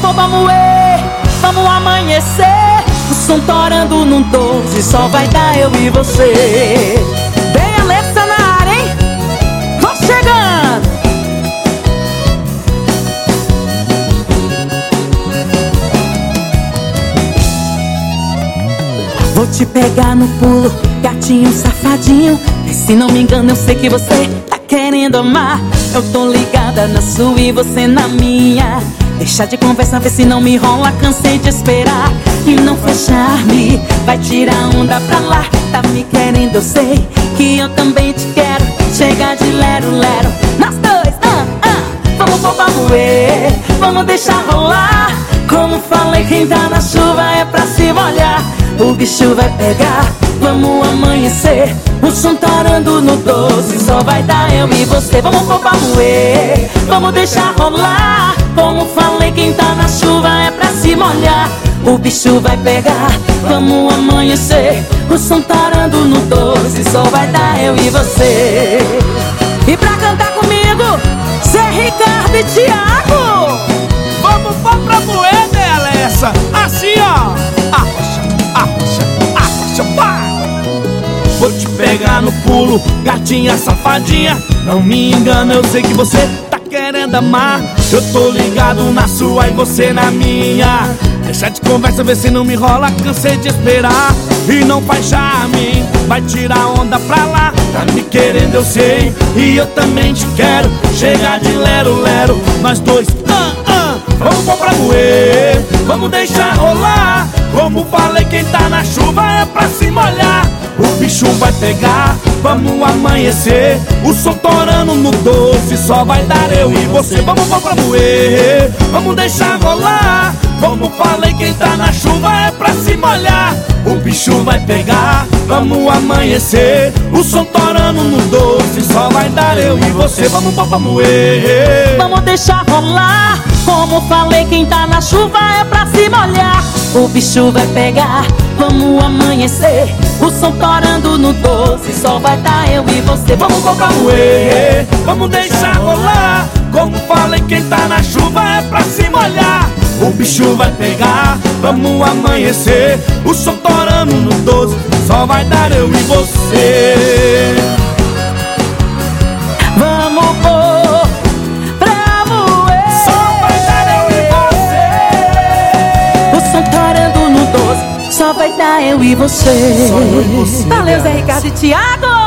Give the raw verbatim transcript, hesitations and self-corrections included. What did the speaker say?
pôr, vamos moer, vamos amanhecer. O som torando num doze, só vai dar eu e você. Bem, Alexa na área, hein? Tô chegando. Vou te pegar no pulo, gatinho safadinho. E se não me engano eu sei que você tá querendo amar. Eu tô ligada na sua e você na minha. Deixa de conversa, vê se não me rola, cansei de esperar. E não fechar-me, vai tirar onda pra lá. Tá me querendo, eu sei que eu também te quero. Chega de lero-lero, nós dois, ah, ah. Vamos pôr, vamos ver, vamos deixar rolar. Como falei, quem tá na chuva é pra se molhar. O bicho vai pegar, vamos amanhecer. O som torando no doze, só vai dar eu e você. Vamos pôr, vamos ver, vamos deixar rolar. Como falei, quem tá na chuva é pra se molhar. O bicho vai pegar, vamos amanhecer. O som torando no doze, só vai dar eu e você. E pra cantar comigo, Zé Ricardo e Thiago. Vamos pôr pra moer, né, Alexa? Assim, ó. Arrocha, arrocha, arrocha, pá! Vou te pegar no pulo, gatinha safadinha. Não me engana, eu sei que você tá querendo amar. Eu tô ligado na sua e você na minha. Deixa de conversa, vê se não me rola, cansei de esperar. E não faz charme, vai tirar onda pra lá. Tá me querendo, eu sei, e eu também te quero. Chega de lero-lero, nós dois, ah, ah. Vamos pôr pra moer, vamos deixar rolar. Como falei, quem tá na chuva é pra se molhar. O bicho vai pegar, vamos amanhecer. O som torando no doze, só vai dar eu e você. Vamos pôr pra moer, vamos deixar rolar. Como falei, quem tá na chuva é pra se molhar. O bicho vai pegar, vamos amanhecer. O som torando no doze, só vai dar eu e você. Vamos pôr pra moer, vamos deixar rolar. Como falei, quem tá na chuva é pra se molhar. O bicho vai pegar, vamos amanhecer. O som torando no doze, só vai dar eu e você. Vamos pôr pra moer, vamos deixar rolar. Como falei, quem tá na chuva é pra se molhar. O bicho vai pegar, vamos amanhecer. O som torando no doze, só vai dar eu e você. Vamos pôr pra moer, só vai dar eu e você. o som torando no doze, só vai dar eu e você. Só eu e você. Valeu, Zé Ricardo e Thiago.